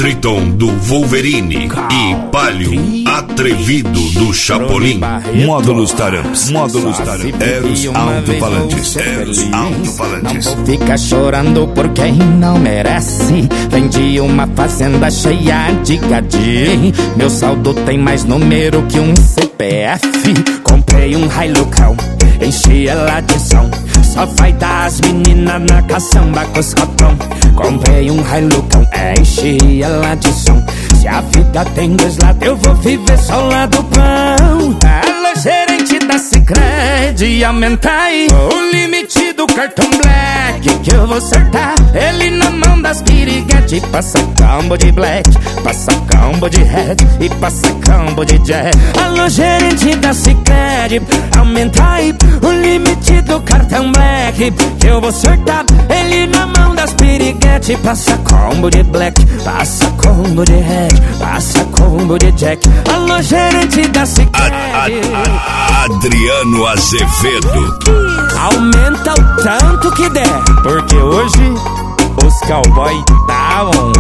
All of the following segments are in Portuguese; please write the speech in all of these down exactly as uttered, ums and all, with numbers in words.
Triton do Wolverine e Palio Atrevido do Chapolin. Módulos Taramps, Módulos Taramps, Eros Alto-Falantes, Eros Alto-Falantes. Não vou ficar chorando por quem não merece. Vendi uma fazenda cheia de gadi. Meu saldo tem mais número que um C P F. Comprei um Hilucão, enchi ela de som. Só vai dar as meninas na caçamba com os cotão. Comprei um Hilucão, enchi ela de som. Se a vida tem dois lados, eu vou viver só o lado pão. Alô, gerente da Sicredi, aumenta aí o limite do cartão black, que eu vou acertar ele na mão das piriguete. Passa combo de black, passa combo de red e passa combo de jack. Alô, gerente da Sicredi, aumenta aí o limite do cartão black, que eu vou acertar ele na mão das piriguete. Passa combo de black, passa combo de red, passa combo de jack. Alô, gerente da Sicredi. Adriano Azevedo. Aumenta o tanto que der, porque hoje os cowboy tá on.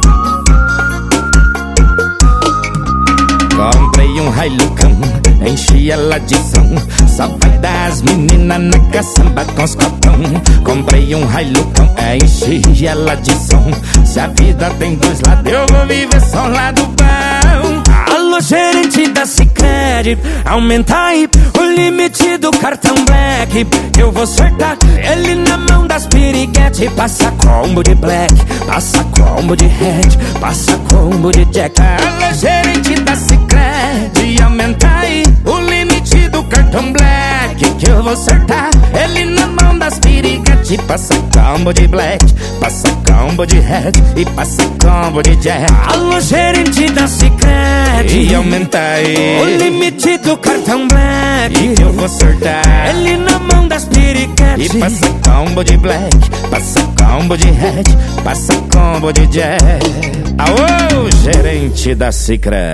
Comprei um Hilucão, enchi ela de som. Só vai dar as meninas na caçamba com os cotão. Comprei um Hilucão, enchi ela de som. Se a vida tem dois lados, eu vou viver só o lado bom. Alô, gerente da Sicredi, aumenta aí o limite do cartão black, eu vou acertar ele na mão das piriguete. Passa combo de black, passa combo de red, passa combo de jack. Alô, gerente da Sicredi, aumenta aí o limite do cartão black, que eu vou acertar ele na mão das piriguete. Passa combo de black, passa combo de red e passa combo de jack. Alô, gerente da Sicredi, e aumenta aí o limite do cartão black, que eu vou acertar ele na mão das piriguete. E passa combo de black, passa combo de red, passa combo de jack. Aô, gerente da Sicredi.